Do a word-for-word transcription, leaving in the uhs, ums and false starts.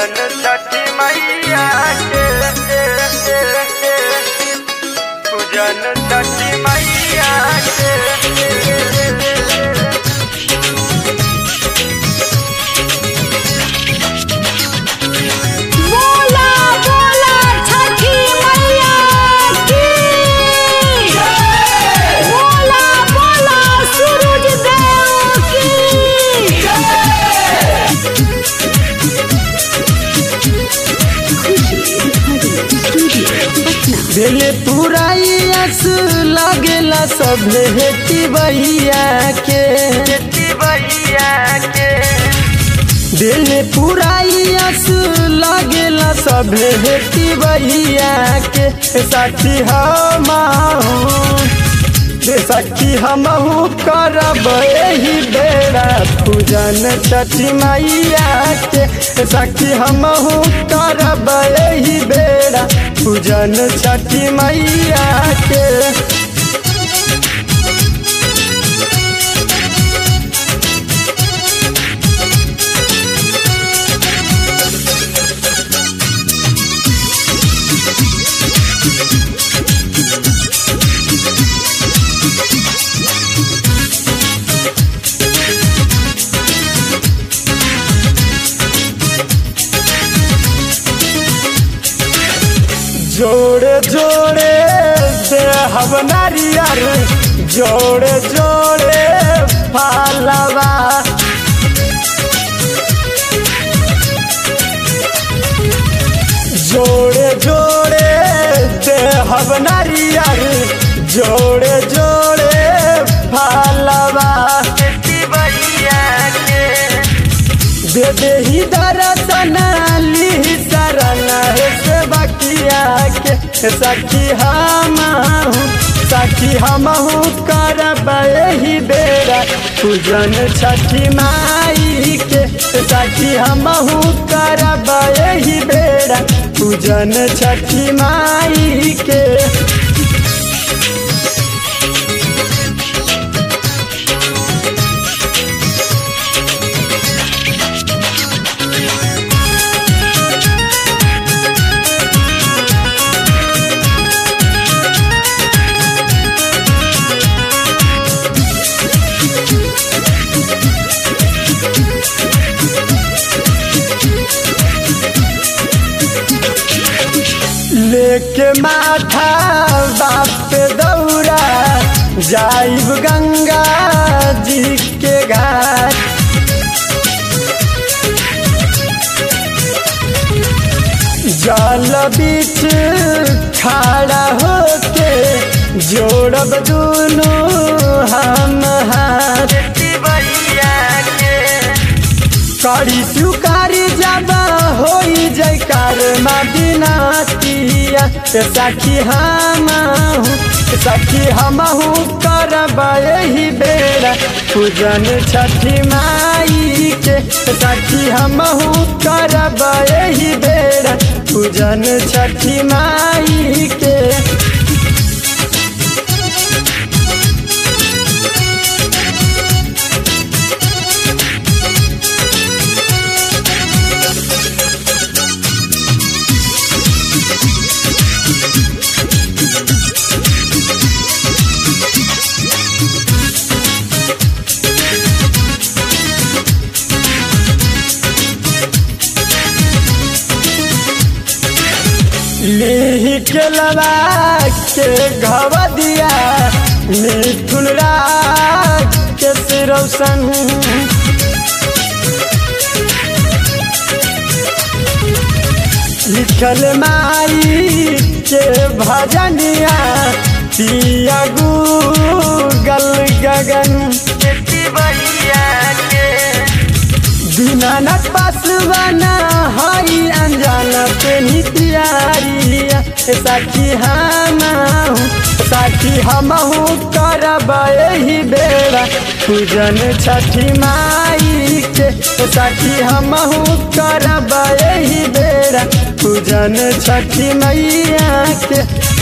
पूजन छठी मैया के पूजन छठी मैया के बोला बोला छठी मैया की बोला बोला सूरज देव की दिल पुराइस लागेला सब हेती भैया के भैया के दिल पुराइस लागेला सब हेती भैया के साथी हम सखी हमहू करब एही बेड़ा पूजन छठी मैया के सखी हमहू करब एही बेड़ा पूजन छठी मैया के जोड़े जोड़े दे हम नारियर जोड़े जोड़े फालवा जोड़े जोड़े दे हम नारियर जोड़े जोड़े फालवा भैया के दे दे ही दर्शन ली शरण से बकिया के सखी हम सखी हमहू करब एही बेड़ा पूजन छठी माई के सखी हमहू करब एही बेड़ा पूजन छठी माई के लेके माथा बाप पे दौड़ा जाइब गंगा जी के घाट जल बीच खड़ा होके जोड़ब दोनों हम हाथ भैया के करी सुकारी जब होई जयकार मदीनातिया सखी हम सखी हमहू करब एही बेड़ा पूजन छठी माई के सखी हमहू करब एही बेड़ा पूजन छठी माई के लीही के लगा के घव दिया मिथुन राज के सिरौसन लिखल माई के भजनिया पिया गूगल गगन भैया के दीनानाथ पासवाना हई अनजान पे नितियारिया सखी हम सखी हमहू करब एही बेड़ा पूजन छठी माई के सखी हमहू करब एही बेड़ा पूजन छठी मैया के।